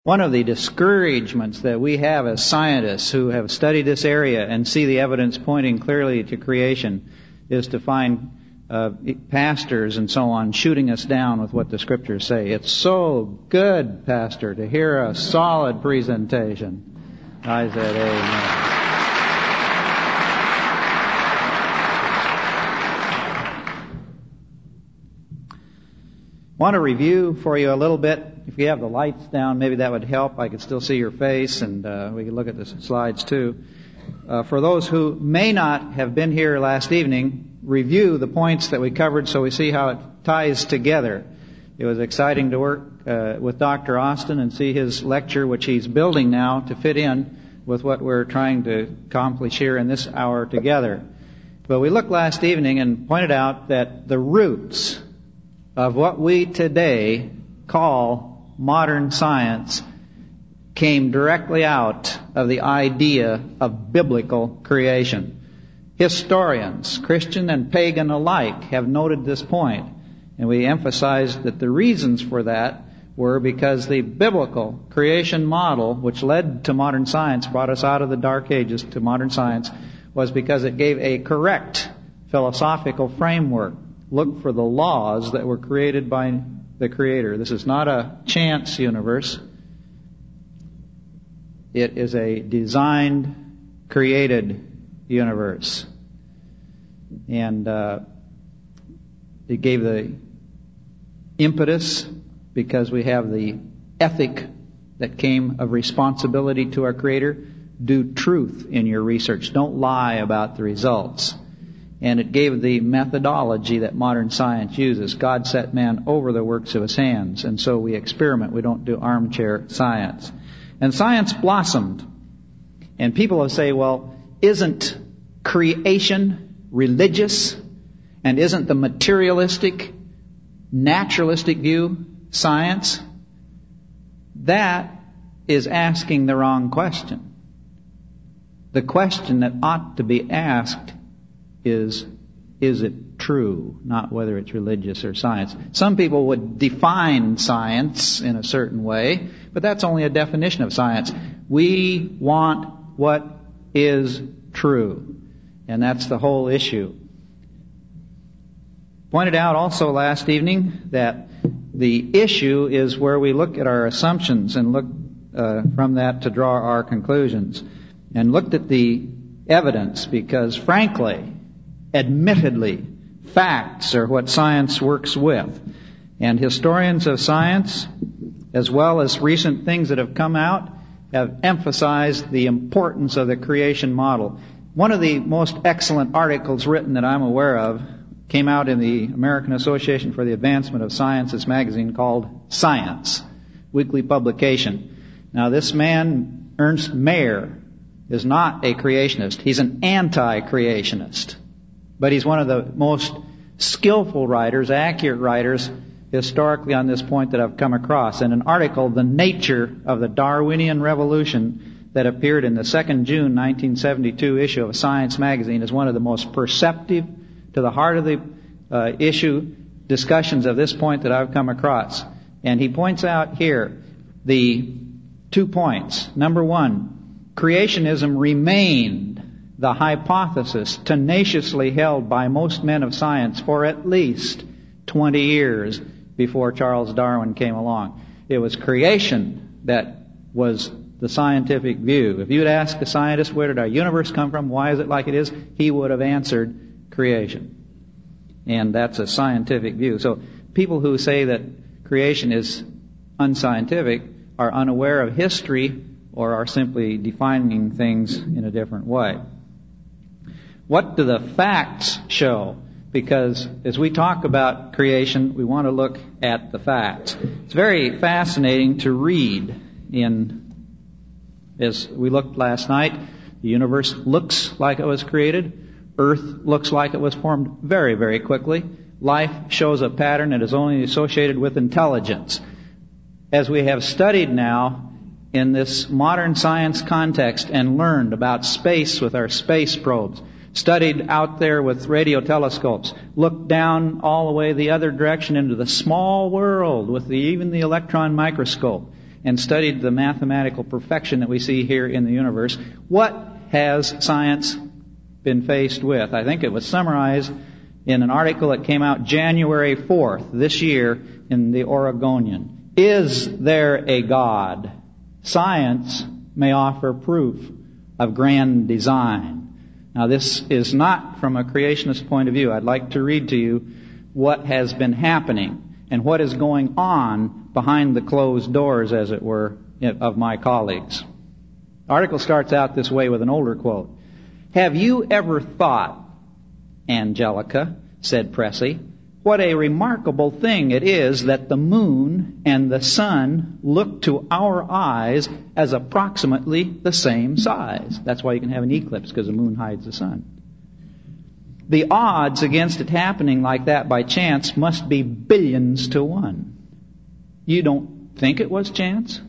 One of the discouragements that we have as scientists who have studied this area and see the evidence pointing clearly to creation is to find pastors and so on shooting us down with what the Scriptures say. It's so good, Pastor, to hear a solid presentation. I said, amen. I want to review for you a little bit. If you have the lights down, maybe that would help. I could still see your face, and we could look at the slides too. For those who may not have been here last evening, review the points that we covered so we see how it ties together. It was exciting to work with Dr. Austin and see his lecture, which he's building now to fit in with what we're trying to accomplish here in this hour together. But we looked last evening and pointed out that the roots of what we today call modern science came directly out of the idea of biblical creation. Historians, Christian and pagan alike, have noted this point, and we emphasized that the reasons for that were because the biblical creation model, which led to modern science, brought us out of the Dark Ages to modern science, was because it gave a correct philosophical framework. Look for the laws that were created by the Creator. This is not a chance universe. It is a designed, created universe. And it gave the impetus because we have the ethic that came of responsibility to our Creator. Do truth in your research. Don't lie about the results. And it gave the methodology that modern science uses. God set man over the works of his hands. And so we experiment. We don't do armchair science. And science blossomed. And people will say, well, isn't creation religious? And isn't the materialistic, naturalistic view science? That is asking the wrong question. The question that ought to be asked is it true, not whether it's religious or science. Some people would define science in a certain way, but that's only a definition of science. We want what is true, and that's the whole issue. Pointed out also last evening that the issue is where we look at our assumptions and look from that to draw our conclusions, and looked at the evidence because, frankly, admittedly, facts are what science works with. And historians of science, as well as recent things that have come out, have emphasized the importance of the creation model. One of the most excellent articles written that I'm aware of came out in the American Association for the Advancement of Sciences magazine called Science, weekly publication. Now this man, Ernst Mayr, is not a creationist. He's an anti-creationist. But he's one of the most skillful writers, accurate writers, historically on this point that I've come across. In an article, The Nature of the Darwinian Revolution, that appeared in the 2nd June 1972 issue of Science magazine, is one of the most perceptive, to the heart of the issue, discussions of this point that I've come across. And he points out here the 2 points. Number one, creationism remained the hypothesis tenaciously held by most men of science for at least 20 years before Charles Darwin came along. It was creation that was the scientific view. If you'd ask a scientist, where did our universe come from? Why is it like it is? He would have answered creation. And that's a scientific view. So people who say that creation is unscientific are unaware of history or are simply defining things in a different way. What do the facts show? Because as we talk about creation, we want to look at the facts. It's very fascinating to read as we looked last night, the universe looks like it was created. Earth looks like it was formed very, very quickly. Life shows a pattern that is only associated with intelligence. As we have studied now in this modern science context and learned about space with our space probes, studied out there with radio telescopes, looked down all the way the other direction into the small world with even the electron microscope, and studied the mathematical perfection that we see here in the universe, what has science been faced with? I think it was summarized in an article that came out January 4th this year in the Oregonian. Is there a God? Science may offer proof of grand design. Now, this is not from a creationist point of view. I'd like to read to you what has been happening and what is going on behind the closed doors, as it were, of my colleagues. The article starts out this way with an older quote. Have you ever thought, Angelica, said Pressey, what a remarkable thing it is that the moon and the sun look to our eyes as approximately the same size. That's why you can have an eclipse, because the moon hides the sun. The odds against it happening like that by chance must be billions to one. You don't think it was chance?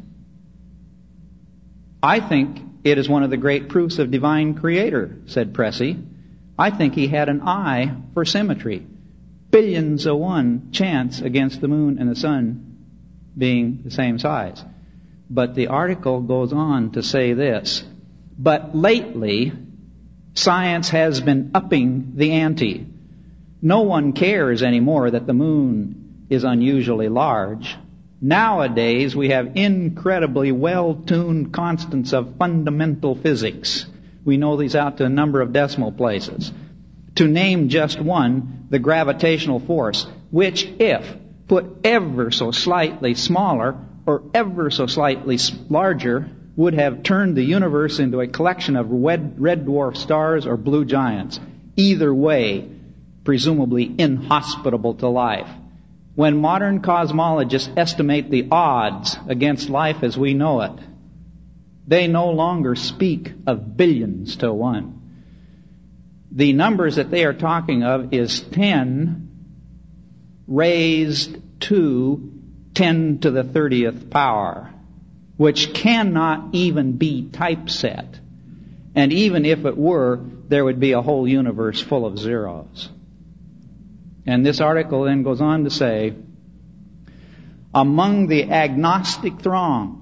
I think it is one of the great proofs of divine creator, said Pressey. I think he had an eye for symmetry. Billions of one chance against the moon and the sun being the same size. But the article goes on to say this. But lately, science has been upping the ante. No one cares anymore that the moon is unusually large. Nowadays, we have incredibly well-tuned constants of fundamental physics. We know these out to a number of decimal places. To name just one, the gravitational force, which if put ever so slightly smaller or ever so slightly larger, would have turned the universe into a collection of red dwarf stars or blue giants. Either way, presumably inhospitable to life. When modern cosmologists estimate the odds against life as we know it, they no longer speak of billions to one. The numbers that they are talking of is 10 raised to 10 to the 30th power, which cannot even be typeset. And even if it were, there would be a whole universe full of zeros. And this article then goes on to say, among the agnostic throng,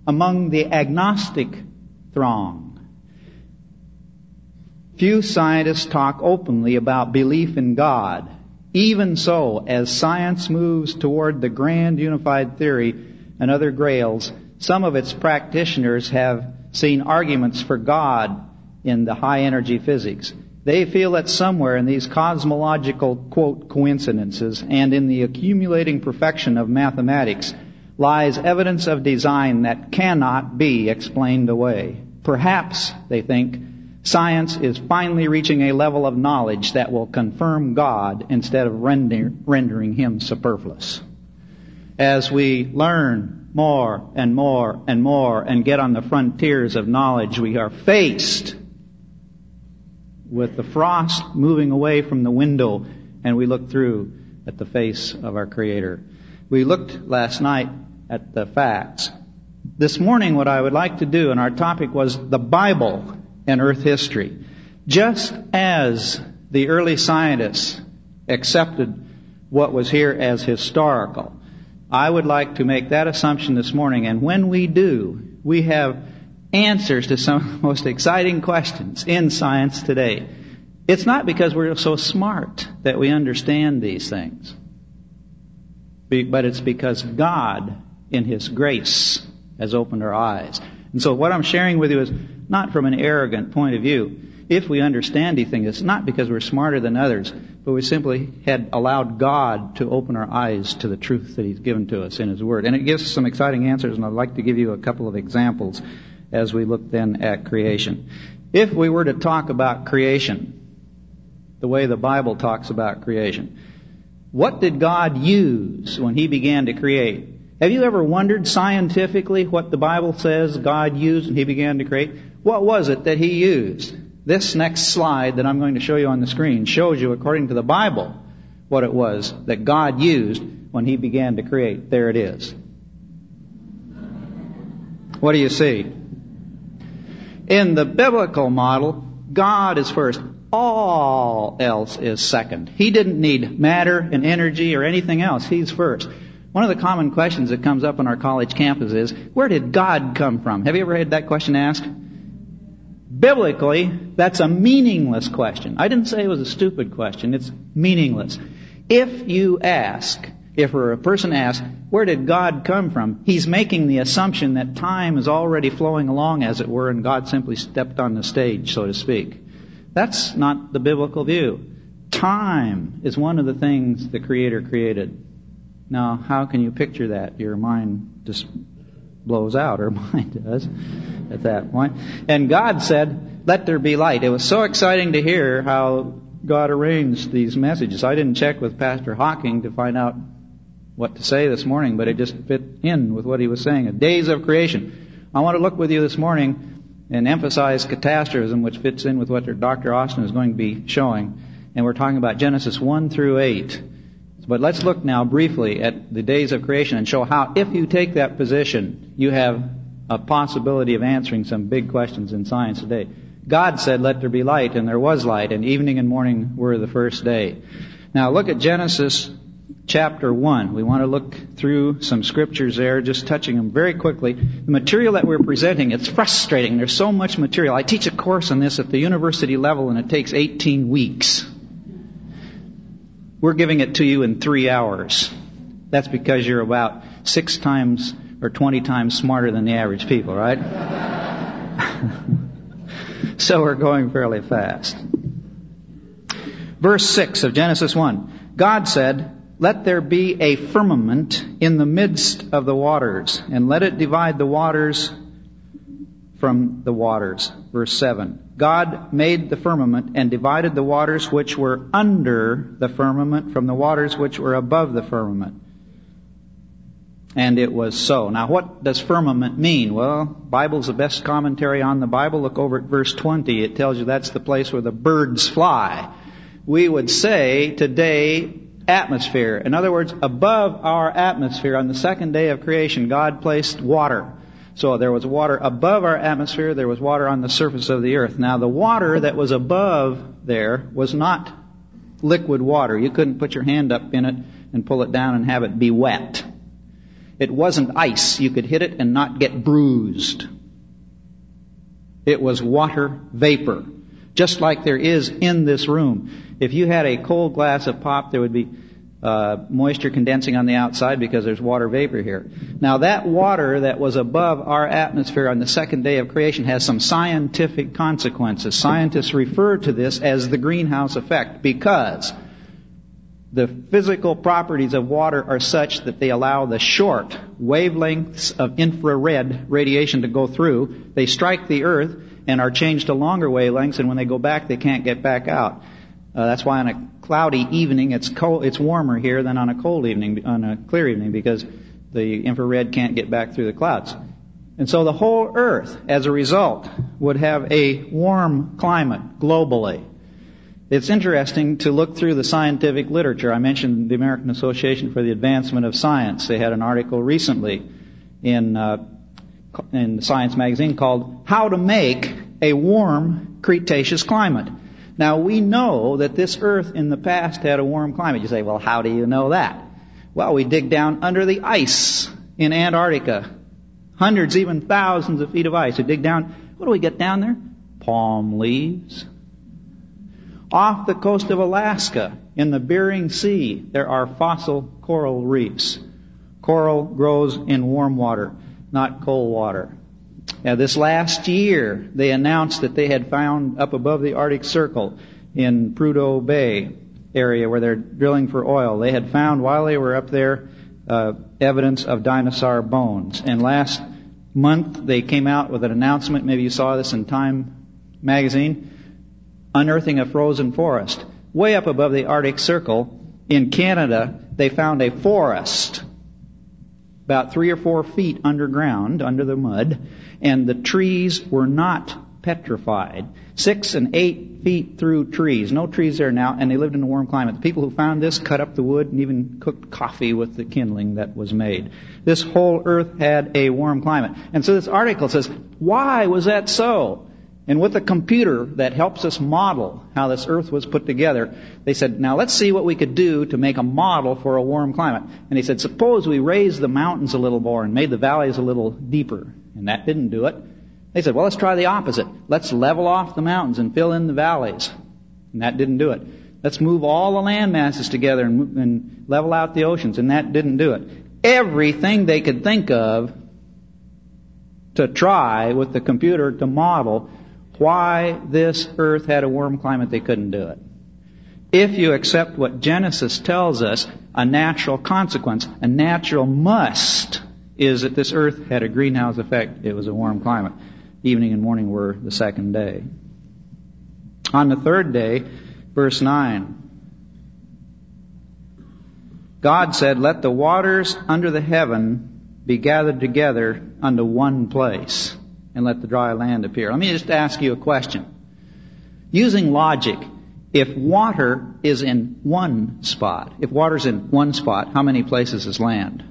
few scientists talk openly about belief in God. Even so, as science moves toward the grand unified theory and other grails, some of its practitioners have seen arguments for God in the high-energy physics. They feel that somewhere in these cosmological, quote, coincidences and in the accumulating perfection of mathematics lies evidence of design that cannot be explained away. Perhaps, they think, science is finally reaching a level of knowledge that will confirm God instead of rendering him superfluous. As we learn more and more and more and get on the frontiers of knowledge, we are faced with the frost moving away from the window, and we look through at the face of our Creator. We looked last night at the facts. This morning, what I would like to do, and our topic was the Bible and earth history. Just as the early scientists accepted what was here as historical, I would like to make that assumption this morning, and when we do, we have answers to some of the most exciting questions in science today. It's not because we're so smart that we understand these things, but it's because God, in His grace, has opened our eyes. And so what I'm sharing with you is not from an arrogant point of view. If we understand these things, it's not because we're smarter than others, but we simply had allowed God to open our eyes to the truth that He's given to us in His Word. And it gives us some exciting answers, and I'd like to give you a couple of examples as we look then at creation. If we were to talk about creation, the way the Bible talks about creation, what did God use when He began to create? Have you ever wondered scientifically what the Bible says God used when He began to create? What was it that He used? This next slide that I'm going to show you on the screen shows you, according to the Bible, what it was that God used when He began to create. There it is. What do you see? In the biblical model, God is first. All else is second. He didn't need matter and energy or anything else. He's first. One of the common questions that comes up on our college campus is, where did God come from? Have you ever had that question asked? Biblically, that's a meaningless question. I didn't say it was a stupid question. It's meaningless. If a person asks, where did God come from? He's making the assumption that time is already flowing along, as it were, and God simply stepped on the stage, so to speak. That's not the biblical view. Time is one of the things the Creator created. Now, how can you picture that? Your mind just blows out, or mine does, at that point. And God said, let there be light. It was so exciting to hear how God arranged these messages. I didn't check with Pastor Hawking to find out what to say this morning, but it just fit in with what he was saying. Days of creation. I want to look with you this morning and emphasize catastrophism, which fits in with what Dr. Austin is going to be showing. And we're talking about Genesis 1 through 8. But let's look now briefly at the days of creation and show how, if you take that position, you have a possibility of answering some big questions in science today. God said, let there be light, and there was light, and evening and morning were the first day. Now look at Genesis chapter 1. We want to look through some scriptures there, just touching them very quickly. The material that we're presenting, it's frustrating. There's so much material. I teach a course on this at the university level, and it takes 18 weeks. We're giving it to you in 3 hours. That's because you're about 6 times or 20 times smarter than the average people, right? So we're going fairly fast. Verse 6 of Genesis 1. God said, let there be a firmament in the midst of the waters, and let it divide the waters from the waters. Verse 7. God made the firmament and divided the waters which were under the firmament from the waters which were above the firmament. And it was so. Now what does firmament mean? Well, Bible's the best commentary on the Bible. Look over at verse 20. It tells you that's the place where the birds fly. We would say today, atmosphere. In other words, above our atmosphere on the second day of creation, God placed water. So there was water above our atmosphere, there was water on the surface of the earth. Now the water that was above there was not liquid water. You couldn't put your hand up in it and pull it down and have it be wet. It wasn't ice. You could hit it and not get bruised. It was water vapor, just like there is in this room. If you had a cold glass of pop, there would be moisture condensing on the outside because there's water vapor here. Now that water that was above our atmosphere on the second day of creation has some scientific consequences. Scientists refer to this as the greenhouse effect because the physical properties of water are such that they allow the short wavelengths of infrared radiation to go through. They strike the earth and are changed to longer wavelengths, and when they go back, they can't get back out. That's why on a cloudy evening, it's warmer here than on a cold evening, on a clear evening, because the infrared can't get back through the clouds. And so the whole earth, as a result, would have a warm climate globally. It's interesting to look through the scientific literature. I mentioned the American Association for the Advancement of Science. They had an article recently in Science magazine called How to Make a Warm Cretaceous Climate. Now, we know that this earth in the past had a warm climate. You say, well, how do you know that? Well, we dig down under the ice in Antarctica. Hundreds, even thousands of feet of ice. We dig down. What do we get down there? Palm leaves. Off the coast of Alaska, in the Bering Sea, there are fossil coral reefs. Coral grows in warm water, not cold water. Now, this last year, they announced that they had found up above the Arctic Circle in Prudhoe Bay area where they're drilling for oil. They had found, while they were up there, evidence of dinosaur bones. And last month, they came out with an announcement, maybe you saw this in Time magazine, unearthing a frozen forest. Way up above the Arctic Circle in Canada, they found a forest about 3 or 4 feet underground, under the mud, and the trees were not petrified. 6 and 8 feet through trees. No trees there now, and they lived in a warm climate. The people who found this cut up the wood and even cooked coffee with the kindling that was made. This whole earth had a warm climate. And so this article says, why was that so? And with a computer that helps us model how this earth was put together, they said, now let's see what we could do to make a model for a warm climate. And he said, suppose we raised the mountains a little more and made the valleys a little deeper. And that didn't do it. They said, well, let's try the opposite. Let's level off the mountains and fill in the valleys. And that didn't do it. Let's move all the land masses together and level out the oceans. And that didn't do it. Everything they could think of to try with the computer to model why this earth had a warm climate, they couldn't do it. If you accept what Genesis tells us, a natural consequence, a natural must, is that this earth had a greenhouse effect. It was a warm climate. Evening and morning were the second day. On the third day, verse 9, God said, let the waters under the heaven be gathered together unto one place, and let the dry land appear. Let me just ask you a question. Using logic, if water is in one spot, how many places is land?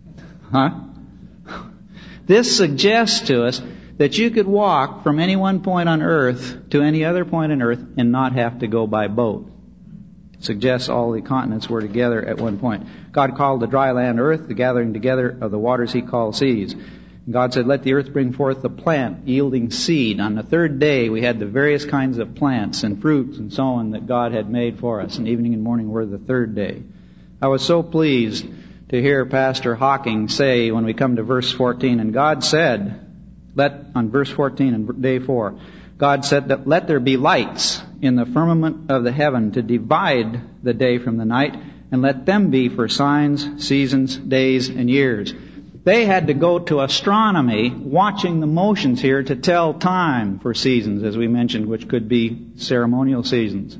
This suggests to us that you could walk from any one point on earth to any other point on earth and not have to go by boat. It suggests all the continents were together at one point. God called the dry land earth, the gathering together of the waters he called seas. God said, let the earth bring forth the plant yielding seed. On the third day, we had the various kinds of plants and fruits and so on that God had made for us. And evening and morning were the third day. I was so pleased to hear Pastor Hawking say when we come to verse 14, and God said, on verse 14 in day 4, God said that let there be lights in the firmament of the heaven to divide the day from the night, and let them be for signs, seasons, days, and years. They had to go to astronomy, watching the motions here, to tell time for seasons, as we mentioned, which could be ceremonial seasons.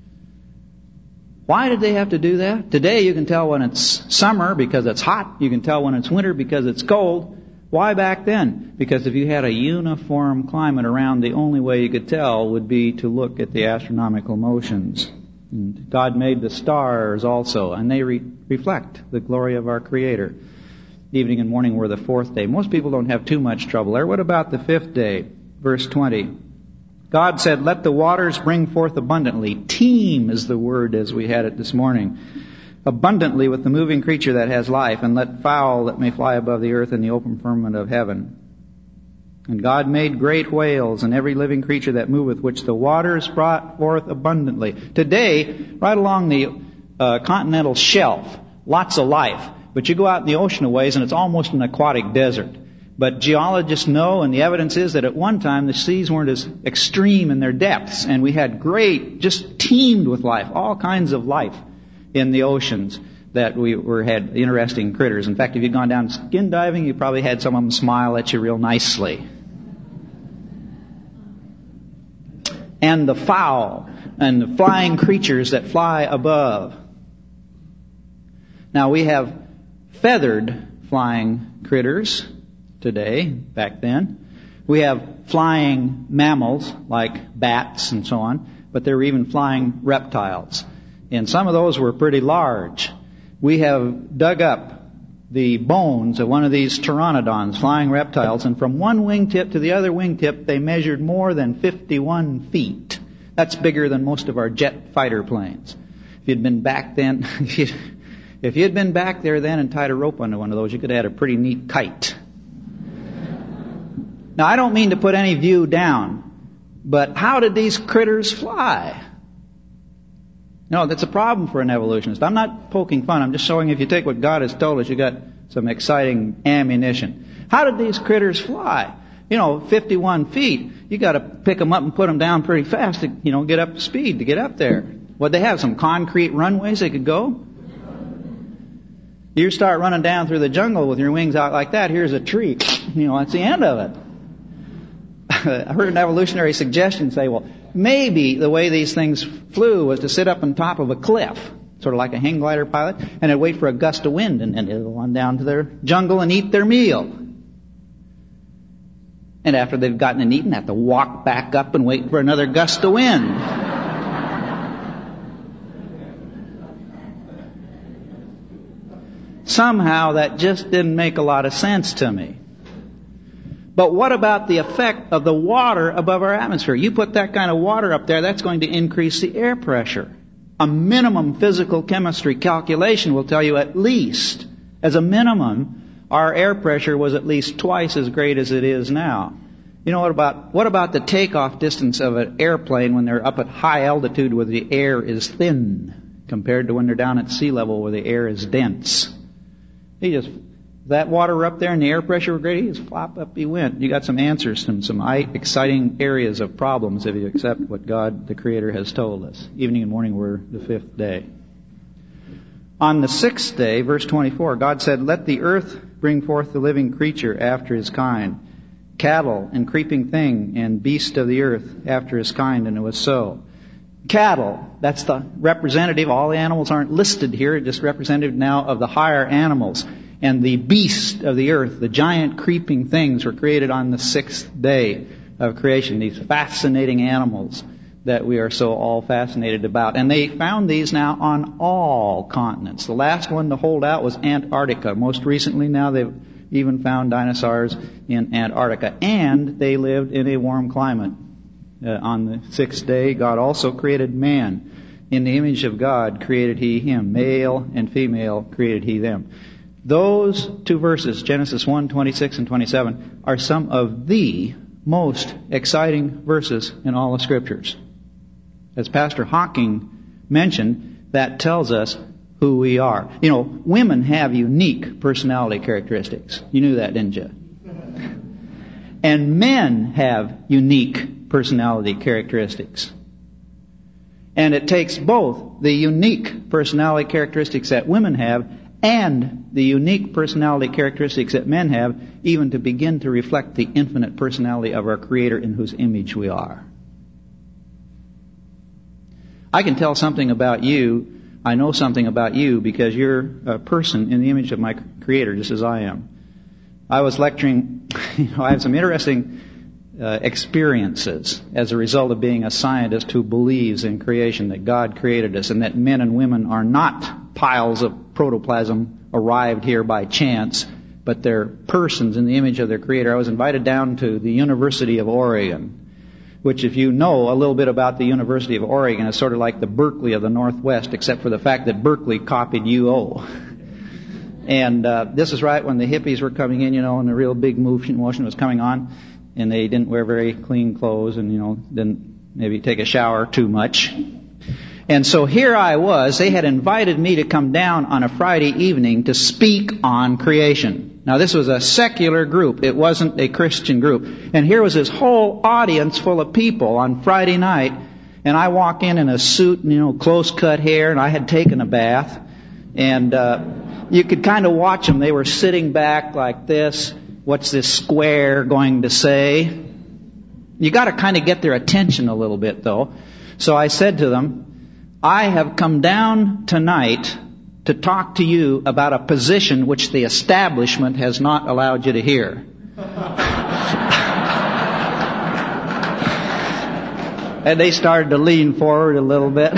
Why did they have to do that? Today you can tell when it's summer because it's hot. You can tell when it's winter because it's cold. Why back then? Because if you had a uniform climate around, the only way you could tell would be to look at the astronomical motions. And God made the stars also, and they reflect the glory of our Creator. Evening and morning were the fourth day. Most people don't have too much trouble there. What about the fifth day? Verse 20. God said, let the waters bring forth abundantly. Teem is the word as we had it this morning. Abundantly with the moving creature that has life, and let fowl that may fly above the earth in the open firmament of heaven. And God made great whales and every living creature that moveth, which the waters brought forth abundantly. Today, right along the continental shelf, lots of life. But you go out in the ocean a ways and it's almost an aquatic desert. But geologists know, and the evidence is that at one time the seas weren't as extreme in their depths, and we had just teemed with life, all kinds of life in the oceans that had interesting critters. In fact, if you'd gone down skin diving, you probably had some of them smile at you real nicely. And the fowl and the flying creatures that fly above. Now we have feathered flying critters today, back then. We have flying mammals like bats and so on, but there were even flying reptiles. And some of those were pretty large. We have dug up the bones of one of these pteranodons, flying reptiles, and from one wingtip to the other wingtip, they measured more than 51 feet. That's bigger than most of our jet fighter planes. If you'd been back then, if you'd been back there then and tied a rope onto one of those, you could have had a pretty neat kite. Now, I don't mean to put any view down, but how did these critters fly? No, that's a problem for an evolutionist. I'm not poking fun. I'm just showing if you take what God has told us, you got some exciting ammunition. How did these critters fly? 51 feet. You got to pick them up and put them down pretty fast to, get up to speed to get up there. Would they have some concrete runways they could go? You start running down through the jungle with your wings out like that, here's a tree. That's the end of it. I heard an evolutionary suggestion say, well, maybe the way these things flew was to sit up on top of a cliff, sort of like a hang glider pilot, and they'd wait for a gust of wind, and then they'd go on down to their jungle and eat their meal. And after they've gotten and eaten, have to walk back up and wait for another gust of wind. Somehow that just didn't make a lot of sense to me. But what about the effect of the water above our atmosphere? You put that kind of water up there, that's going to increase the air pressure. A minimum physical chemistry calculation will tell you at least, as a minimum, our air pressure was at least twice as great as it is now. You know, what about the takeoff distance of an airplane when they're up at high altitude where the air is thin compared to when they're down at sea level where the air is dense? That water up there and the air pressure were great, he just flop up he went. You got some answers from some exciting areas of problems if you accept what God, the Creator, has told us. Evening and morning were the fifth day. On the sixth day, verse 24, God said, "Let the earth bring forth the living creature after his kind, cattle and creeping thing and beast of the earth after his kind," and it was so. Cattle, that's the representative. All the animals aren't listed here, just representative now of the higher animals. And the beast of the earth, the giant creeping things, were created on the sixth day of creation. These fascinating animals that we are so all fascinated about. And they found these now on all continents. The last one to hold out was Antarctica. Most recently now they've even found dinosaurs in Antarctica. And they lived in a warm climate. On the sixth day, God also created man. In the image of God created he him. Male and female created he them. Those two verses, Genesis 1:26 and 27, are some of the most exciting verses in all the Scriptures. As Pastor Hawking mentioned, that tells us who we are. You know, women have unique personality characteristics. You knew that, didn't you? And men have unique personality characteristics. And it takes both the unique personality characteristics that women have and the unique personality characteristics that men have, even to begin to reflect the infinite personality of our Creator in whose image we are. I can tell something about you. I know something about you because you're a person in the image of my Creator, just as I am. I was lecturing, I have some interesting experiences as a result of being a scientist who believes in creation, that God created us, and that men and women are not piles of protoplasm arrived here by chance, but they're persons in the image of their Creator. I was invited down to the University of Oregon, which, if you know a little bit about the University of Oregon, is sort of like the Berkeley of the Northwest, except for the fact that Berkeley copied UO. And this is right when the hippies were coming in, and the real big motion was coming on, and they didn't wear very clean clothes and, didn't maybe take a shower too much. And so here I was. They had invited me to come down on a Friday evening to speak on creation. Now, this was a secular group. It wasn't a Christian group. And here was this whole audience full of people on Friday night. And I walk in a suit, close-cut hair, and I had taken a bath. And you could kind of watch them. They were sitting back like this. What's this square going to say? You got to kind of get their attention a little bit, though. So I said to them, I have come down tonight to talk to you about a position which the establishment has not allowed you to hear. And they started to lean forward a little bit.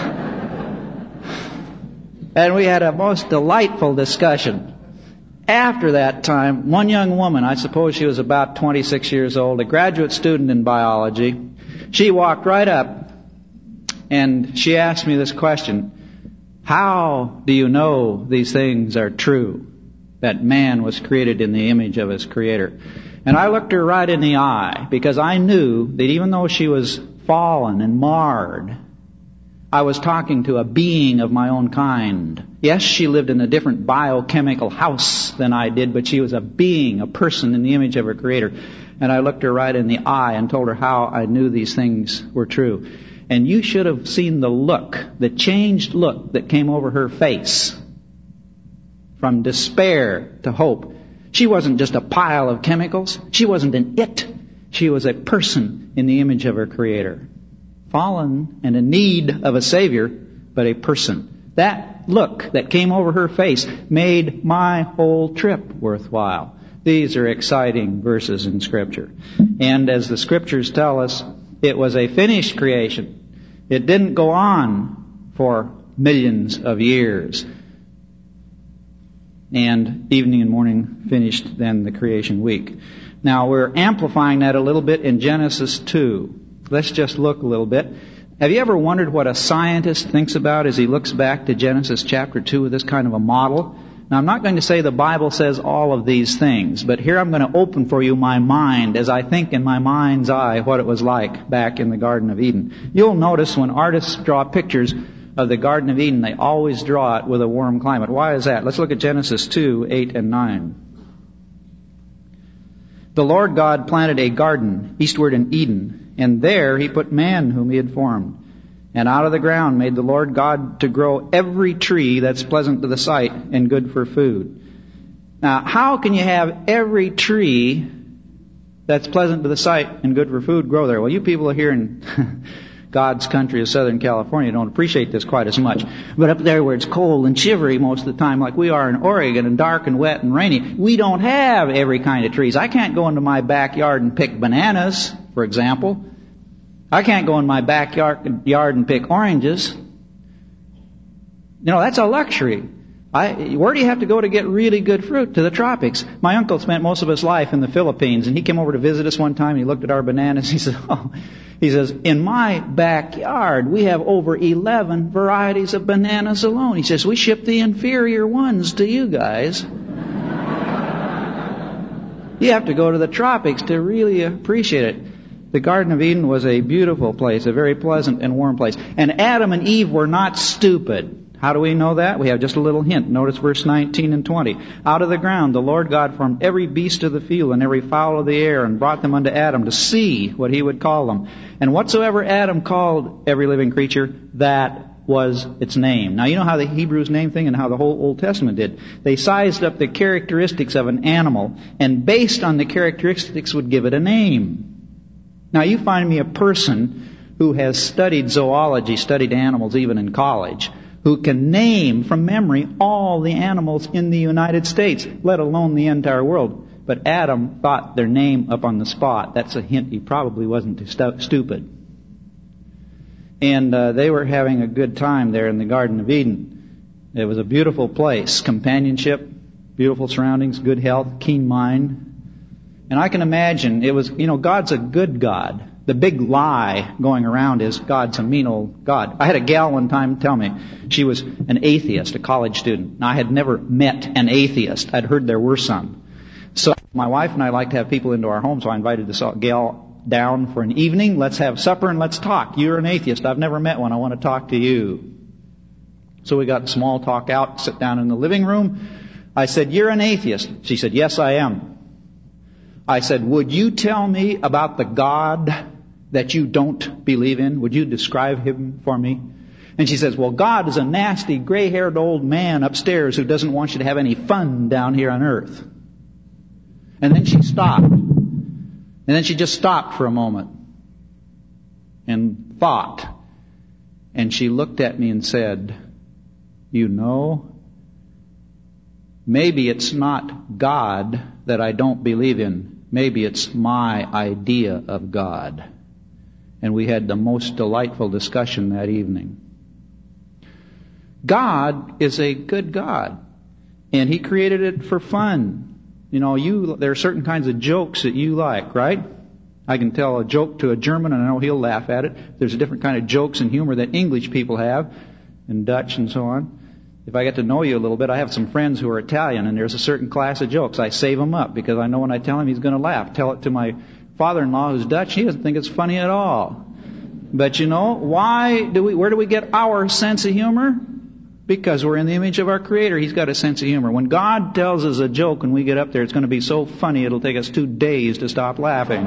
And we had a most delightful discussion. After that time, one young woman, I suppose she was about 26 years old, a graduate student in biology, she walked right up and she asked me this question: how do you know these things are true, that man was created in the image of his Creator? And I looked her right in the eye, because I knew that even though she was fallen and marred, I was talking to a being of my own kind. Yes, she lived in a different biochemical house than I did, but she was a being, a person in the image of her Creator. And I looked her right in the eye and told her how I knew these things were true. And you should have seen the look, the changed look that came over her face, from despair to hope. She wasn't just a pile of chemicals. She wasn't an it. She was a person in the image of her Creator. Fallen and in need of a Savior, but a person. That look that came over her face made my whole trip worthwhile. These are exciting verses in Scripture. And as the Scriptures tell us, it was a finished creation. It didn't go on for millions of years. And evening and morning finished then the creation week. Now, we're amplifying that a little bit in Genesis 2. Let's just look a little bit. Have you ever wondered what a scientist thinks about as he looks back to Genesis chapter 2 with this kind of a model? Now, I'm not going to say the Bible says all of these things, but here I'm going to open for you my mind as I think in my mind's eye what it was like back in the Garden of Eden. You'll notice when artists draw pictures of the Garden of Eden, they always draw it with a warm climate. Why is that? Let's look at Genesis 2, 8 and 9. The Lord God planted a garden eastward in Eden, and there he put man whom he had formed. And out of the ground made the Lord God to grow every tree that's pleasant to the sight and good for food. Now, how can you have every tree that's pleasant to the sight and good for food grow there? Well, you people here in God's country of Southern California don't appreciate this quite as much. But up there where it's cold and shivery most of the time, like we are in Oregon, and dark and wet and rainy, we don't have every kind of trees. I can't go into my backyard and pick bananas, for example. I can't go in my backyard and pick oranges. You know, that's a luxury. Where do you have to go to get really good fruit? To the tropics. My uncle spent most of his life in the Philippines, and he came over to visit us one time. He looked at our bananas. He says, in my backyard, we have over 11 varieties of bananas alone. He says, we ship the inferior ones to you guys. You have to go to the tropics to really appreciate it. The Garden of Eden was a beautiful place, a very pleasant and warm place. And Adam and Eve were not stupid. How do we know that? We have just a little hint. Notice verse 19 and 20. Out of the ground the Lord God formed every beast of the field and every fowl of the air and brought them unto Adam to see what he would call them. And whatsoever Adam called every living creature, that was its name. Now, you know how the Hebrews named thing and how the whole Old Testament did. They sized up the characteristics of an animal, and based on the characteristics would give it a name. Now, you find me a person who has studied zoology, studied animals even in college, who can name from memory all the animals in the United States, let alone the entire world. But Adam thought their name up on the spot. That's a hint he probably wasn't too stupid. And they were having a good time there in the Garden of Eden. It was a beautiful place, companionship, beautiful surroundings, good health, keen mind. And I can imagine it was, God's a good God. The big lie going around is God's a mean old God. I had a gal one time tell me she was an atheist, a college student. Now, I had never met an atheist. I'd heard there were some. So my wife and I like to have people into our home, so I invited this gal down for an evening. Let's have supper and let's talk. You're an atheist. I've never met one. I want to talk to you. So we got small talk out, sit down in the living room. I said, you're an atheist. She said, yes, I am. I said, would you tell me about the God that you don't believe in? Would you describe him for me? And she says, well, God is a nasty, gray-haired old man upstairs who doesn't want you to have any fun down here on earth. And then she stopped. And then she just stopped for a moment and thought. And she looked at me and said, maybe it's not God that I don't believe in. Maybe it's my idea of God. And we had the most delightful discussion that evening. God is a good God. And He created it for fun. There are certain kinds of jokes that you like, right? I can tell a joke to a German and I know he'll laugh at it. There's a different kind of jokes and humor that English people have, and Dutch and so on. If I get to know you a little bit, I have some friends who are Italian, and there's a certain class of jokes. I save them up because I know when I tell him he's going to laugh. Tell it to my father-in-law who's Dutch, he doesn't think it's funny at all. But where do we get our sense of humor? Because we're in the image of our Creator. He's got a sense of humor. When God tells us a joke when we get up there, it's going to be so funny it'll take us 2 days to stop laughing.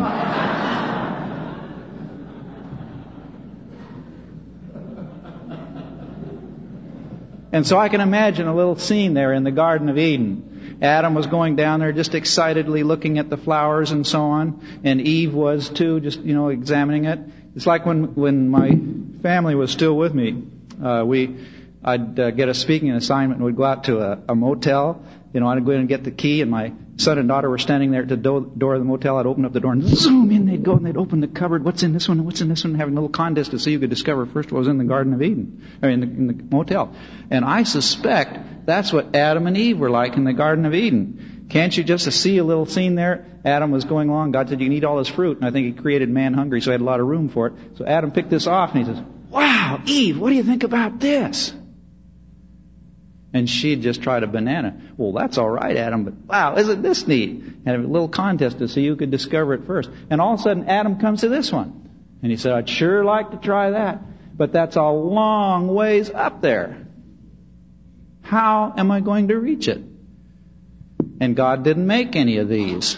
And so I can imagine a little scene there in the Garden of Eden. Adam was going down there just excitedly looking at the flowers and so on. And Eve was too, just, examining it. It's like when my family was still with me, I'd get a speaking assignment and we'd go out to a motel. I'd go in and get the key, and my son and daughter were standing there at the door of the motel. I'd open up the door and zoom in. They'd go and they'd open the cupboard. What's in this one? What's in this one? Having a little contest to see who could discover first what was in the Garden of Eden, or in the motel. And I suspect that's what Adam and Eve were like in the Garden of Eden. Can't you just see a little scene there? Adam was going along. God said you can eat all this fruit. And I think He created man hungry, so He had a lot of room for it. So Adam picked this off and he says, wow, Eve, what do you think about this? And she'd just tried a banana. Well, that's all right, Adam, but wow, isn't this neat? And a little contest to see who could discover it first. And all of a sudden, Adam comes to this one. And he said, I'd sure like to try that, but that's a long ways up there. How am I going to reach it? And God didn't make any of these.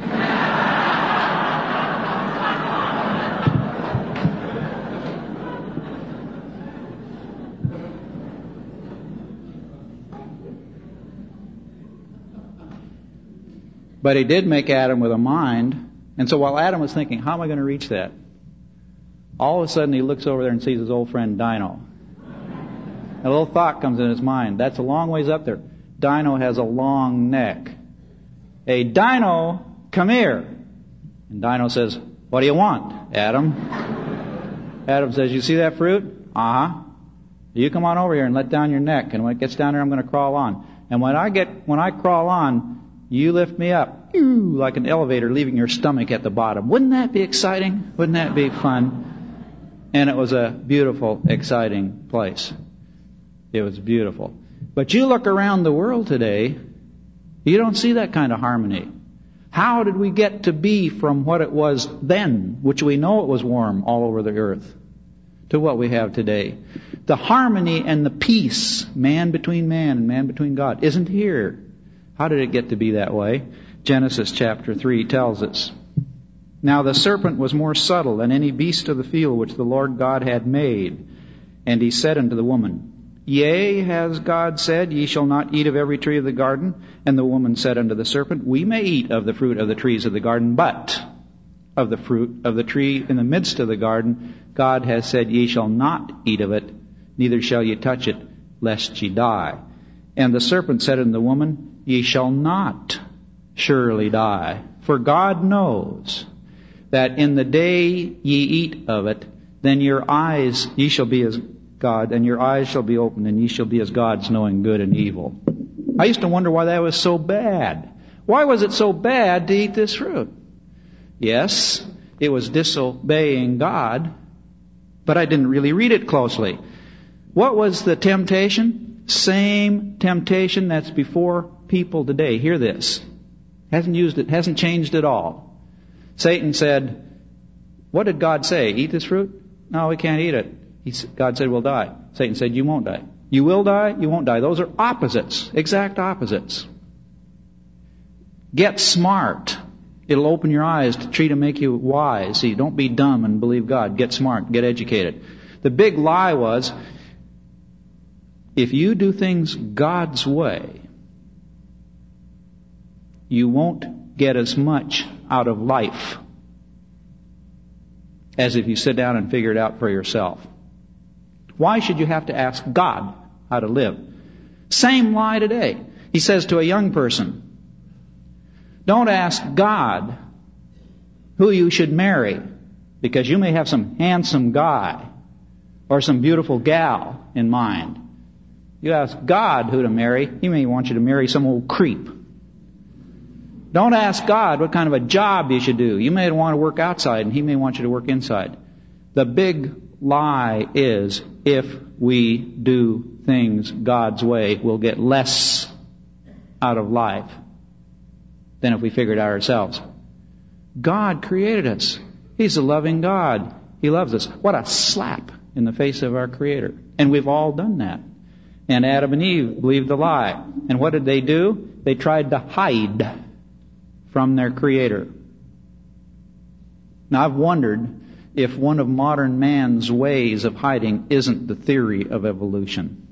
But He did make Adam with a mind. And so while Adam was thinking, how am I going to reach that? All of a sudden he looks over there and sees his old friend Dino. A little thought comes in his mind. That's a long ways up there. Dino has a long neck. Hey, Dino, come here. And Dino says, what do you want, Adam? Adam says, you see that fruit? Uh-huh. You come on over here and let down your neck. And when it gets down there, I'm going to crawl on. And when I crawl on, you lift me up, like an elevator leaving your stomach at the bottom. Wouldn't that be exciting? Wouldn't that be fun? And it was a beautiful, exciting place. It was beautiful. But you look around the world today, you don't see that kind of harmony. How did we get to be from what it was then, which we know it was warm all over the earth, to what we have today? The harmony and the peace, man between man and man between God, isn't here. How did it get to be that way? Genesis chapter 3 tells us. Now the serpent was more subtle than any beast of the field which the Lord God had made. And he said unto the woman, Yea, has God said, Ye shall not eat of every tree of the garden? And the woman said unto the serpent, We may eat of the fruit of the trees of the garden, but of the fruit of the tree in the midst of the garden, God has said, Ye shall not eat of it, neither shall ye touch it, lest ye die. And the serpent said unto the woman, Ye shall not surely die, for God knows that in the day ye eat of it, then ye shall be as God, and your eyes shall be opened, and ye shall be as gods, knowing good and evil. I used to wonder why that was so bad. Why was it so bad to eat this fruit? Yes, it was disobeying God, but I didn't really read it closely. What was the temptation? Same temptation that's before people today. Hear this. Hasn't changed at all. Satan said, what did God say? Eat this fruit? No, we can't eat it. God said, we'll die. Satan said, you won't die. You will die, you won't die. Those are opposites, exact opposites. Get smart. It'll open your eyes to try to make you wise. See, don't be dumb and believe God. Get smart, get educated. The big lie was, if you do things God's way, you won't get as much out of life as if you sit down and figure it out for yourself. Why should you have to ask God how to live? Same lie today. He says to a young person, don't ask God who you should marry, because you may have some handsome guy or some beautiful gal in mind. You ask God who to marry, He may want you to marry some old creep. Don't ask God what kind of a job you should do. You may want to work outside and He may want you to work inside. The big lie is, if we do things God's way, we'll get less out of life than if we figure it out ourselves. God created us. He's a loving God. He loves us. What a slap in the face of our Creator. And we've all done that. And Adam and Eve believed the lie. And what did they do? They tried to hide from their Creator. Now, I've wondered if one of modern man's ways of hiding isn't the theory of evolution.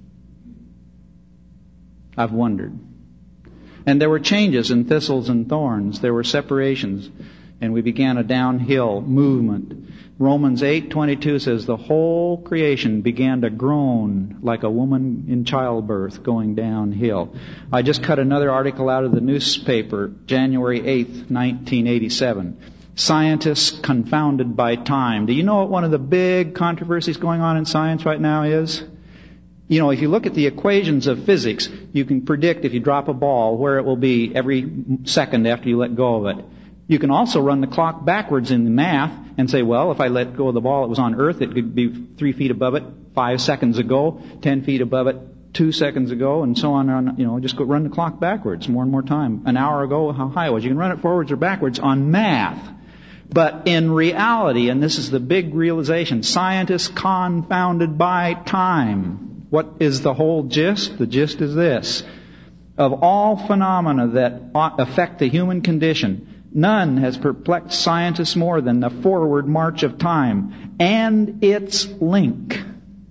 I've wondered. And there were changes in thistles and thorns. There were separations. And we began a downhill movement. Romans 8:22 says, the whole creation began to groan like a woman in childbirth going downhill. I just cut another article out of the newspaper, January 8th, 1987. Scientists confounded by time. Do you know what one of the big controversies going on in science right now is? You know, if you look at the equations of physics, you can predict if you drop a ball where it will be every second after you let go of it. You can also run the clock backwards in the math and say, well, if I let go of the ball, it was on Earth, it could be 3 feet above it 5 seconds ago, 10 feet above it 2 seconds ago, and so on. You know, just go run the clock backwards more and more time. An hour ago, how high it was. You can run it forwards or backwards on math. But in reality, and this is the big realization, scientists confounded by time. What is the whole gist? The gist is this. Of all phenomena that affect the human condition, none has perplexed scientists more than the forward march of time and its link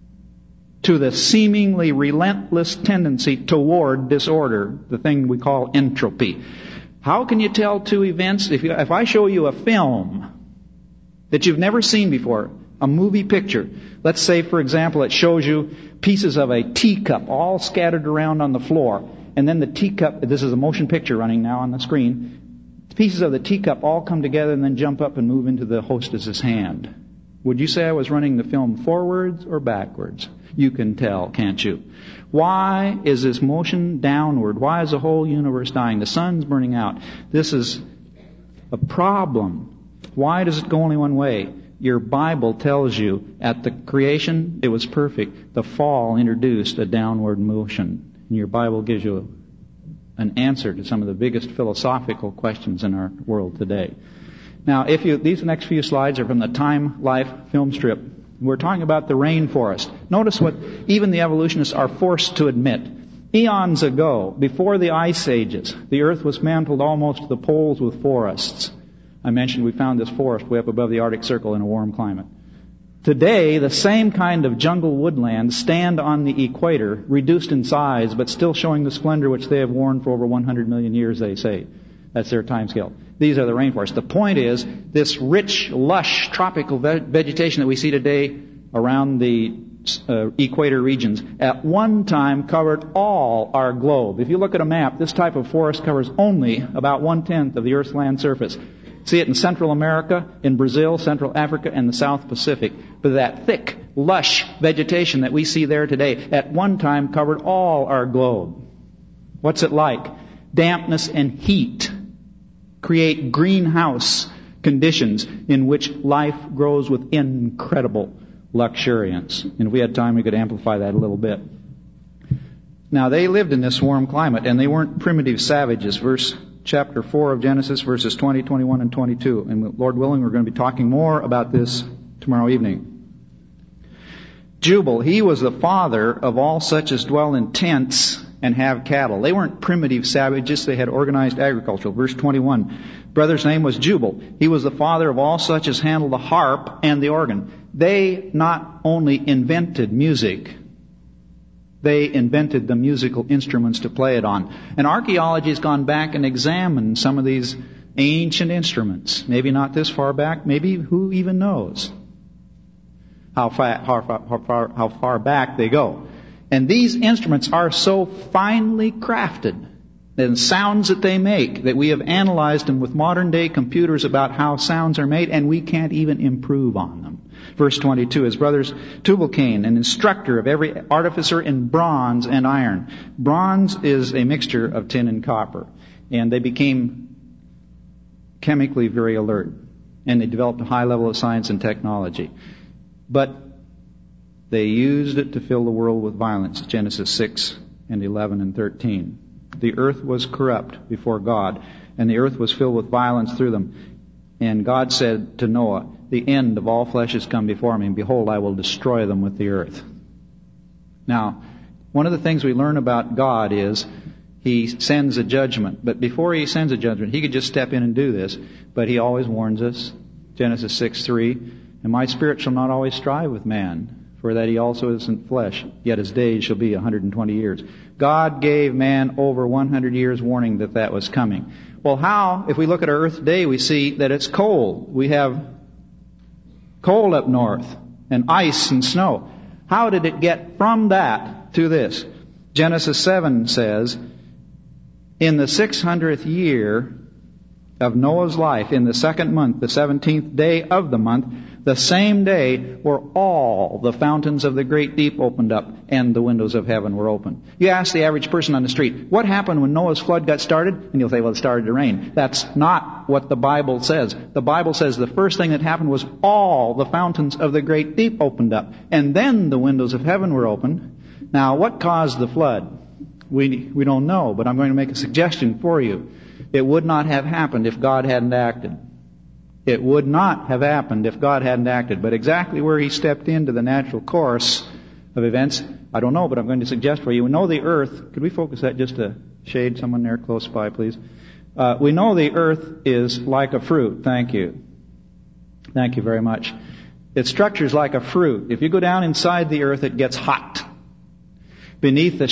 to the seemingly relentless tendency toward disorder, the thing we call entropy. How can you tell two events? If I show you a film that you've never seen before, a movie picture, let's say, for example, it shows you pieces of a teacup all scattered around on the floor, and then the teacup, this is a motion picture running now on the screen, pieces of the teacup all come together and then jump up and move into the hostess's hand. Would you say I was running the film forwards or backwards? You can tell, can't you? Why is this motion downward? Why is the whole universe dying? The sun's burning out. This is a problem. Why does it go only one way? Your Bible tells you at the creation it was perfect. The fall introduced a downward motion. And your Bible gives you an answer to some of the biggest philosophical questions in our world today. Now, these next few slides are from the Time Life film strip. We're talking about the rainforest. Notice what even the evolutionists are forced to admit. Eons ago, before the ice ages, the earth was mantled almost to the poles with forests. I mentioned we found this forest way up above the Arctic Circle in a warm climate. Today, the same kind of jungle woodlands stand on the equator, reduced in size, but still showing the splendor which they have worn for over 100 million years, they say. That's their time scale. These are the rainforests. The point is, this rich, lush, tropical vegetation that we see today around the equator regions, at one time covered all our globe. If you look at a map, this type of forest covers only about 1/10 of the Earth's land surface. See it in Central America, in Brazil, Central Africa, and the South Pacific. But that thick, lush vegetation that we see there today, at one time covered all our globe. What's it like? Dampness and heat create greenhouse conditions in which life grows with incredible luxuriance. And if we had time, we could amplify that a little bit. Now, they lived in this warm climate, and they weren't primitive savages. Chapter 4 of Genesis, verses 20, 21, and 22. And Lord willing, we're going to be talking more about this tomorrow evening. Jubal, he was the father of all such as dwell in tents and have cattle. They weren't primitive savages, they had organized agriculture. Verse 21, brother's name was Jubal. He was the father of all such as handle the harp and the organ. They not only invented music, they invented the musical instruments to play it on. And archaeology has gone back and examined some of these ancient instruments. Maybe not this far back, maybe who even knows how far back they go. And these instruments are so finely crafted, and sounds that they make, that we have analyzed them with modern day computers about how sounds are made, and we can't even improve on them. Verse 22, his brother's Tubal-Cain, an instructor of every artificer in bronze and iron. Bronze is a mixture of tin and copper, and they became chemically very alert, and they developed a high level of science and technology. But they used it to fill the world with violence. Genesis 6 and 11 and 13. The earth was corrupt before God, and the earth was filled with violence through them. And God said to Noah, the end of all flesh has come before me, and behold, I will destroy them with the earth. Now, one of the things we learn about God is He sends a judgment. But before He sends a judgment, He could just step in and do this. But He always warns us. Genesis 6:3, and my spirit shall not always strive with man, for that he also isn't flesh, yet his days shall be 120 years. God gave man over 100 years warning that that was coming. Well, how? If we look at our earth today, we see that it's cold. We have cold up north, and ice and snow. How did it get from that to this? Genesis 7 says, in the 600th year of Noah's life, in the second month, the 17th day of the month, The same day were all the fountains of the great deep opened up and the windows of heaven were opened. You ask the average person on the street, what happened when Noah's flood got started? And he'll say, well, it started to rain. That's not what the Bible says. The Bible says the first thing that happened was all the fountains of the great deep opened up. And then the windows of heaven were opened. Now, what caused the flood? We don't know, but I'm going to make a suggestion for you. It would not have happened if God hadn't acted. It would not have happened if God hadn't acted. But exactly where He stepped into the natural course of events, I don't know, but I'm going to suggest for you. We know the earth, could we focus that just a shade, someone there close by, please? We know the earth is like a fruit. Thank you. Thank you very much. Its structure is like a fruit. If you go down inside the earth, it gets hot. Beneath the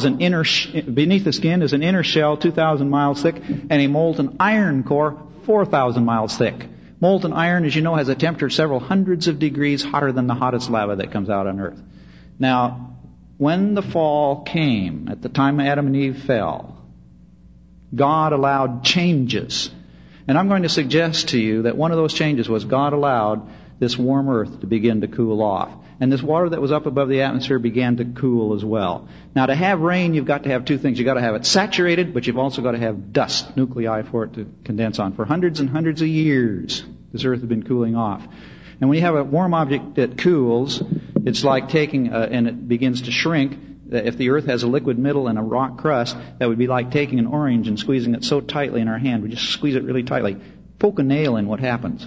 skin is an inner shell 2,000 miles thick and a molten iron core 4,000 miles thick. Molten iron, as you know, has a temperature several hundreds of degrees hotter than the hottest lava that comes out on earth. Now, when the fall came, at the time Adam and Eve fell, God allowed changes. And I'm going to suggest to you that one of those changes was God allowed this warm earth to begin to cool off. And this water that was up above the atmosphere began to cool as well. Now, to have rain, you've got to have two things. You've got to have it saturated, but you've also got to have dust, nuclei, for it to condense on. For hundreds and hundreds of years, this earth has been cooling off. And when you have a warm object that cools, it's like taking, and it begins to shrink. If the earth has a liquid middle and a rock crust, that would be like taking an orange and squeezing it so tightly in our hand. We just squeeze it really tightly. Poke a nail in, what happens?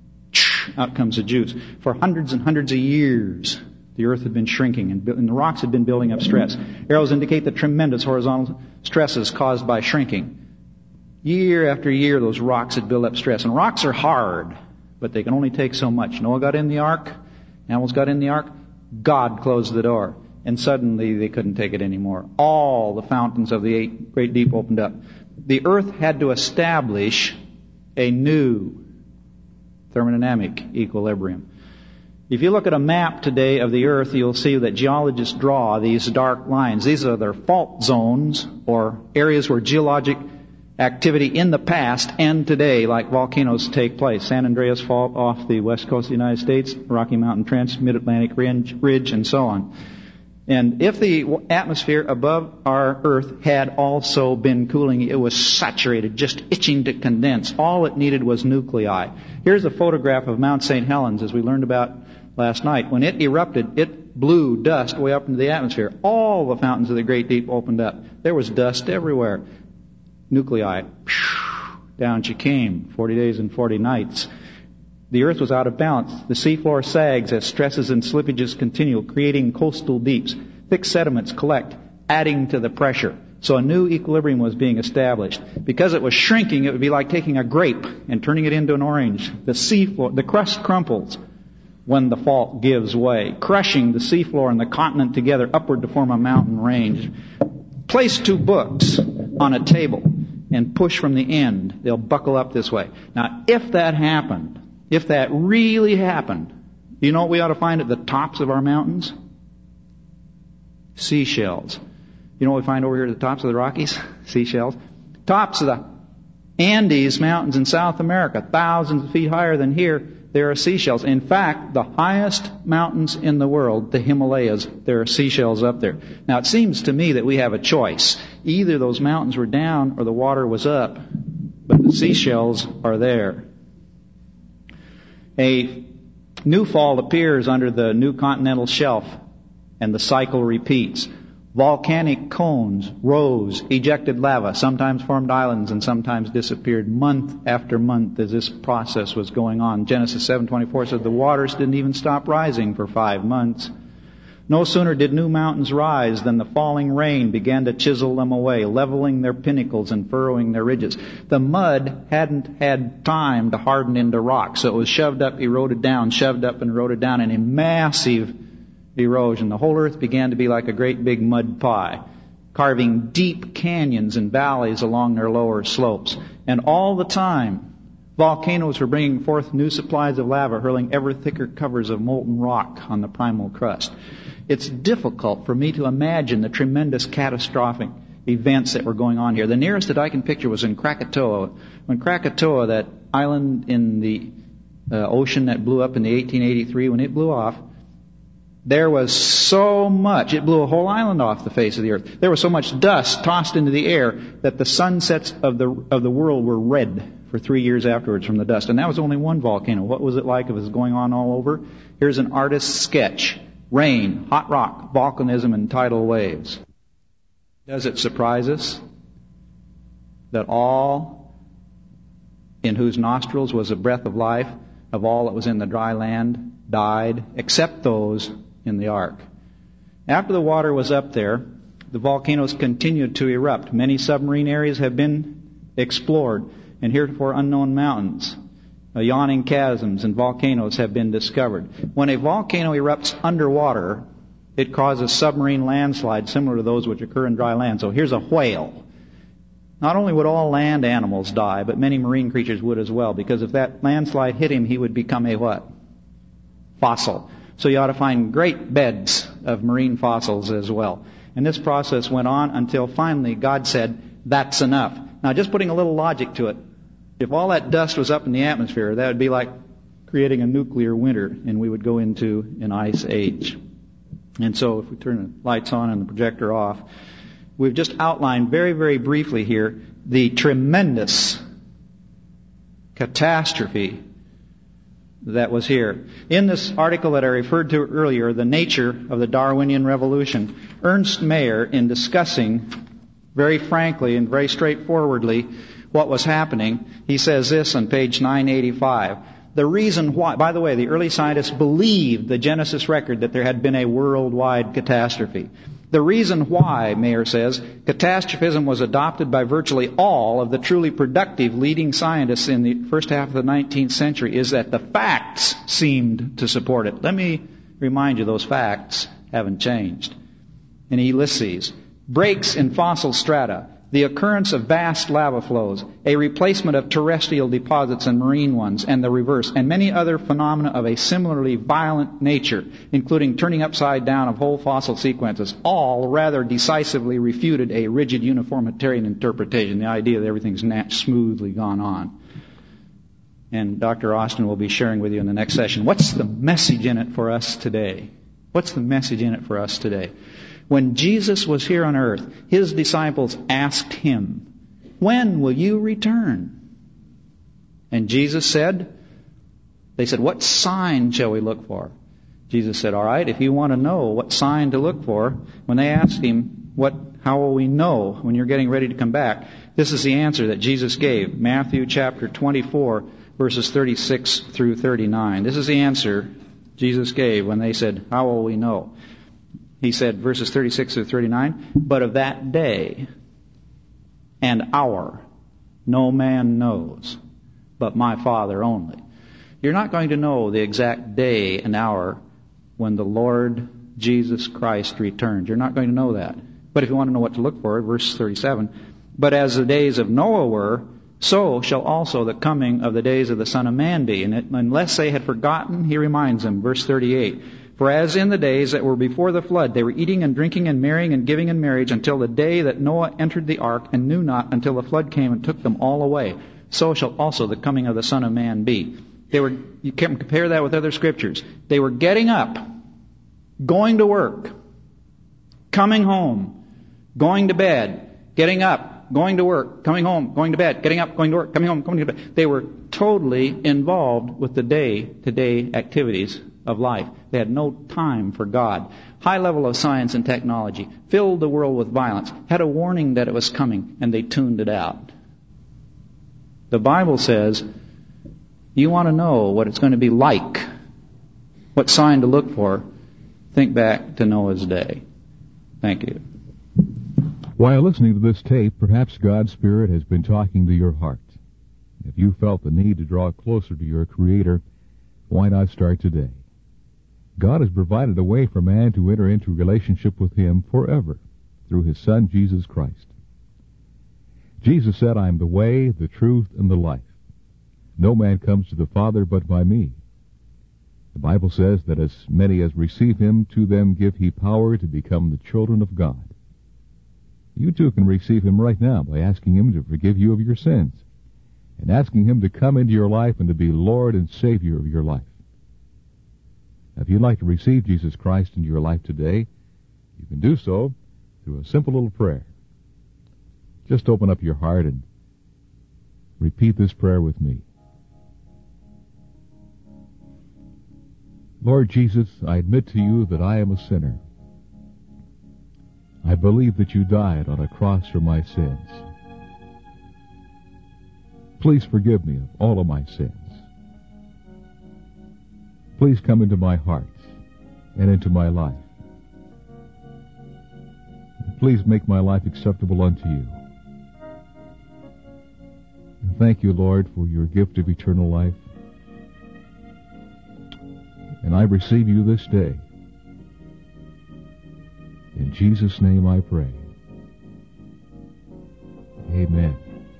Out comes the juice. For hundreds and hundreds of years, the earth had been shrinking and the rocks had been building up stress. Arrows indicate the tremendous horizontal stresses caused by shrinking. Year after year, those rocks had built up stress. And rocks are hard, but they can only take so much. Noah got in the ark. Animals got in the ark. God closed the door. And suddenly they couldn't take it anymore. All the fountains of the great deep opened up. The earth had to establish a new thermodynamic equilibrium. If you look at a map today of the earth, you'll see that geologists draw these dark lines. These are their fault zones, or areas where geologic activity in the past and today, like volcanoes, take place. San Andreas Fault off the west coast of the United States, Rocky Mountain Trench, Mid-Atlantic Ridge, and so on. And if the atmosphere above our earth had also been cooling, it was saturated, just itching to condense. All it needed was nuclei. Here's a photograph of Mount St. Helens, as we learned about last night. When it erupted, it blew dust way up into the atmosphere. All the fountains of the great deep opened up. There was dust everywhere. Nuclei, down she came, 40 days and 40 nights. The earth was out of balance. The seafloor sags as stresses and slippages continue, creating coastal deeps. Thick sediments collect, adding to the pressure. So a new equilibrium was being established. Because it was shrinking, it would be like taking a grape and turning it into an orange. The seafloor, the crust crumples when the fault gives way, crushing the seafloor and the continent together upward to form a mountain range. Place two books on a table and push from the end. They'll buckle up this way. Now, if that happened, if that really happened, you know what we ought to find at the tops of our mountains? Seashells. You know what we find over here at the tops of the Rockies? Seashells. Tops of the Andes Mountains in South America, thousands of feet higher than here, there are seashells. In fact, the highest mountains in the world, the Himalayas, there are seashells up there. Now, it seems to me that we have a choice. Either those mountains were down or the water was up, but the seashells are there. A new fall appears under the new continental shelf, and the cycle repeats. Volcanic cones rose, ejected lava, sometimes formed islands and sometimes disappeared month after month as this process was going on. Genesis 7:24 said the waters didn't even stop rising for 5 months. No sooner did new mountains rise than the falling rain began to chisel them away, leveling their pinnacles and furrowing their ridges. The mud hadn't had time to harden into rock, so it was shoved up, eroded down, shoved up and eroded down in a massive erosion. The whole earth began to be like a great big mud pie, carving deep canyons and valleys along their lower slopes. And all the time, volcanoes were bringing forth new supplies of lava, hurling ever thicker covers of molten rock on the primal crust. It's difficult for me to imagine the tremendous catastrophic events that were going on here. The nearest that I can picture was in Krakatoa. When Krakatoa, that island in the ocean that blew up in the 1883, when it blew off, there was so much, it blew a whole island off the face of the earth. There was so much dust tossed into the air that the sunsets of the world were red for 3 years afterwards from the dust. And that was only one volcano. What was it like if it was going on all over? Here's an artist's sketch. Rain, hot rock, volcanism, and tidal waves. Does it surprise us that all in whose nostrils was a breath of life, of all that was in the dry land, died, except those in the ark? After the water was up there, the volcanoes continued to erupt. Many submarine areas have been explored, and heretofore unknown mountains, yawning chasms, and volcanoes have been discovered. When a volcano erupts underwater, it causes submarine landslides similar to those which occur in dry land. So here's a whale. Not only would all land animals die, but many marine creatures would as well, because if that landslide hit him, he would become a what? Fossil. So you ought to find great beds of marine fossils as well. And this process went on until finally God said, that's enough. Now just putting a little logic to it, if all that dust was up in the atmosphere, that would be like creating a nuclear winter, and we would go into an ice age. And so if we turn the lights on and the projector off, we've just outlined very, very briefly here the tremendous catastrophe that was here. In this article that I referred to earlier, The Nature of the Darwinian Revolution, Ernst Mayr, in discussing very frankly and very straightforwardly what was happening, he says this on page 985. The reason why, by the way, the early scientists believed the Genesis record that there had been a worldwide catastrophe. The reason why, Mayr says, catastrophism was adopted by virtually all of the truly productive leading scientists in the first half of the 19th century is that the facts seemed to support it. Let me remind you, those facts haven't changed. And he lists these. Breaks in fossil strata, the occurrence of vast lava flows, a replacement of terrestrial deposits and marine ones, and the reverse, and many other phenomena of a similarly violent nature, including turning upside down of whole fossil sequences, all rather decisively refuted a rigid uniformitarian interpretation, the idea that everything's smoothly gone on. And Dr. Austin will be sharing with you in the next session. What's the message in it for us today? What's the message in it for us today? When Jesus was here on earth, his disciples asked him, when will you return? And Jesus said, they said, what sign shall we look for? Jesus said, all right, if you want to know what sign to look for, when they asked him, how will we know when you're getting ready to come back? This is the answer that Jesus gave. Matthew chapter 24, verses 36 through 39. This is the answer Jesus gave when they said, how will we know? He said, verses 36 through 39, but of that day and hour no man knows, but my Father only. You're not going to know the exact day and hour when the Lord Jesus Christ returns. You're not going to know that. But if you want to know what to look for, verse 37, but as the days of Noah were, so shall also the coming of the days of the Son of Man be. And unless they had forgotten, he reminds them, verse 38, for as in the days that were before the flood, they were eating and drinking and marrying and giving in marriage until the day that Noah entered the ark and knew not until the flood came and took them all away. So shall also the coming of the Son of Man be. You can compare that with other scriptures. They were getting up, going to work, coming home, going to bed, getting up, going to work, coming home, going to bed, getting up, going to work, coming home, going to bed. They were totally involved with the day-to-day activities of life. They had no time for God. High level of science and technology, filled the world with violence, had a warning that it was coming, and they tuned it out. The Bible says, you want to know what it's going to be like, what sign to look for, think back to Noah's day. Thank you. While listening to this tape, perhaps God's Spirit has been talking to your heart. If you felt the need to draw closer to your Creator, why not start today? God has provided a way for man to enter into relationship with Him forever through His Son, Jesus Christ. Jesus said, I am the way, the truth, and the life. No man comes to the Father but by me. The Bible says that as many as receive Him, to them give He power to become the children of God. You too can receive Him right now by asking Him to forgive you of your sins. and asking Him to come into your life and to be Lord and Savior of your life. Now, if you'd like to receive Jesus Christ into your life today, you can do so through a simple little prayer. Just open up your heart and repeat this prayer with me. Lord Jesus, I admit to you that I am a sinner. I believe that you died on a cross for my sins. Please forgive me of all of my sins. Please come into my heart and into my life. And please make my life acceptable unto you. And thank you, Lord, for your gift of eternal life. And I receive you this day. In Jesus' name I pray. Amen.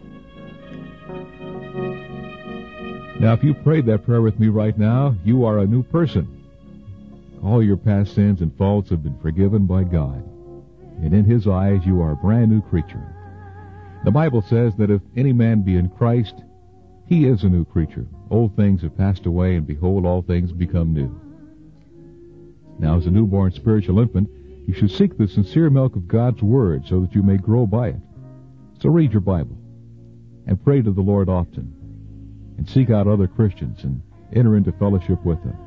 Now, if you prayed that prayer with me right now, you are a new person. All your past sins and faults have been forgiven by God. And in His eyes, you are a brand new creature. The Bible says that if any man be in Christ, he is a new creature. Old things have passed away, and behold, all things become new. Now, as a newborn spiritual infant, you should seek the sincere milk of God's Word so that you may grow by it. So read your Bible, and pray to the Lord often, and seek out other Christians, and enter into fellowship with them.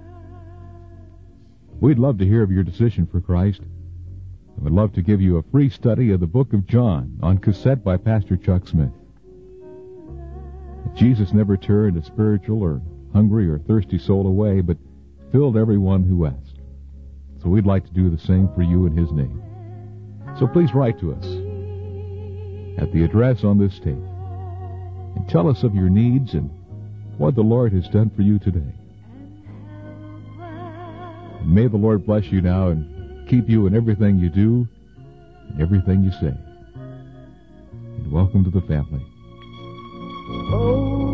We'd love to hear of your decision for Christ. I would love to give you a free study of the book of John on cassette by Pastor Chuck Smith. Jesus never turned a spiritual or hungry or thirsty soul away, but filled everyone who asked. So we'd like to do the same for you in His name. So please write to us at the address on this tape and tell us of your needs and what the Lord has done for you today. And may the Lord bless you now and keep you in everything you do and everything you say. And welcome to the family. Oh.